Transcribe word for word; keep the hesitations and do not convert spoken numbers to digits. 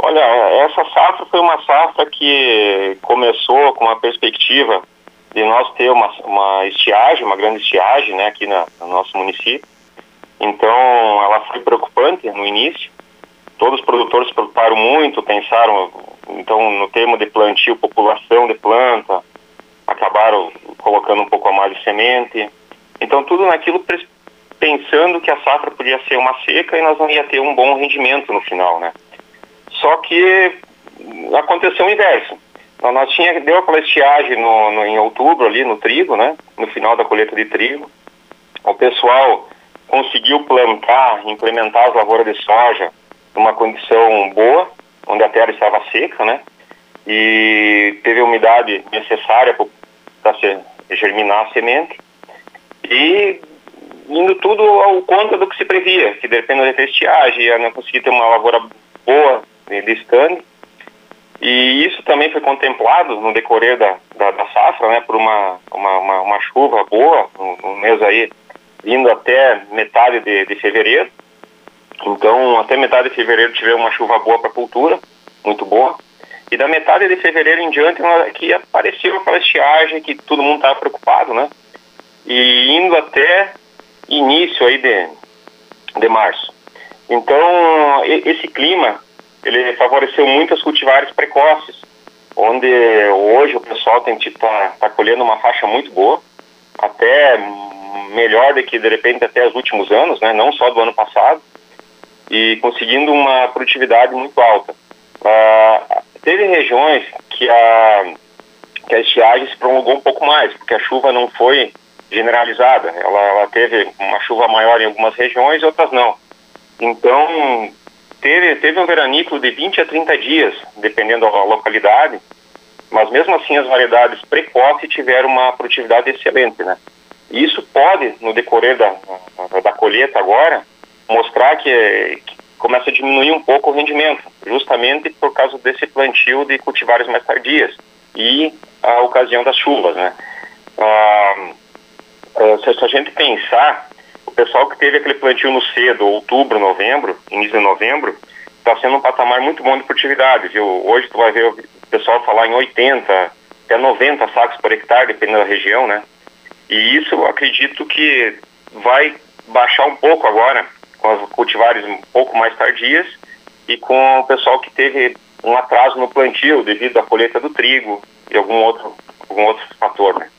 Olha, essa safra foi uma safra que começou com uma perspectiva de nós ter uma, uma estiagem, uma grande estiagem, né, aqui na, no nosso município. Então, ela foi preocupante no início. Todos os produtores se preocuparam muito, pensaram, então, no termo de plantio, população de planta, acabaram colocando um pouco a mais de semente. Então, tudo naquilo pensando que a safra podia ser uma seca e nós não ia ter um bom rendimento no final, né? Só que aconteceu o inverso. Nós tinha, deu aquela estiagem no, no, em outubro ali no trigo, né? No final da colheita de trigo. O pessoal conseguiu plantar, implementar as lavouras de soja numa condição boa, onde a terra estava seca, né? E teve a umidade necessária para germinar a semente. E indo tudo ao contra do que se previa, que dependendo da estiagem, ia não conseguir ter uma lavoura boa de stand. E isso também foi contemplado no decorrer da, da, da safra, né, por uma, uma, uma, uma chuva boa, no, no mês aí, indo até metade de, de fevereiro. Então, até metade de fevereiro tivemos uma chuva boa para a cultura, muito boa. E da metade de fevereiro em diante, que apareceu aquela estiagem que todo mundo estava preocupado, né? E indo até início aí de, de março. Então, esse clima, ele favoreceu muito as cultivares precoces, onde hoje o pessoal tem tá, tá colhendo uma faixa muito boa, até melhor do que de repente até os últimos anos, né? Não só do ano passado, e conseguindo uma produtividade muito alta. Ah, teve regiões que a, que a estiagem se prolongou um pouco mais, porque a chuva não foi generalizada, ela, ela teve uma chuva maior em algumas regiões e outras não. Então, teve, teve um veranículo de vinte a trinta dias, dependendo da localidade, mas mesmo assim as variedades precoces tiveram uma produtividade excelente, né? E isso pode, no decorrer da, da colheita agora, mostrar que, que começa a diminuir um pouco o rendimento, justamente por causa desse plantio de cultivares mais tardias e a ocasião das chuvas, né? Ah, se a gente pensar, o pessoal que teve aquele plantio no cedo, outubro, novembro, início de novembro, está sendo um patamar muito bom de produtividade, viu? Hoje tu vai ver o pessoal falar em oitenta até noventa sacos por hectare, dependendo da região, né? E isso eu acredito que vai baixar um pouco agora, com as cultivares um pouco mais tardias e com o pessoal que teve um atraso no plantio devido à colheita do trigo e algum outro, algum outro fator, né?